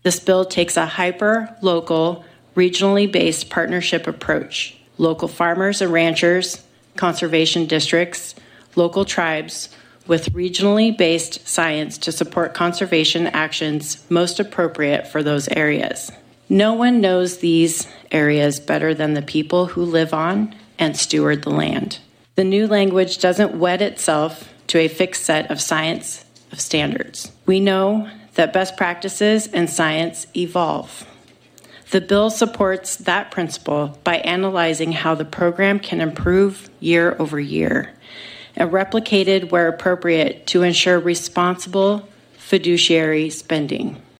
This bill takes a hyper-local, regionally based partnership approach. Local farmers and ranchers, conservation districts, local tribes, with regionally based science to support conservation actions most appropriate for those areas. No one knows these areas better than the people who live on and steward the land. The new language doesn't wed itself to a fixed set of science of standards. We know that best practices and science evolve. The bill supports that principle by analyzing how the program can improve year over year and replicated where appropriate to ensure responsible fiduciary spending.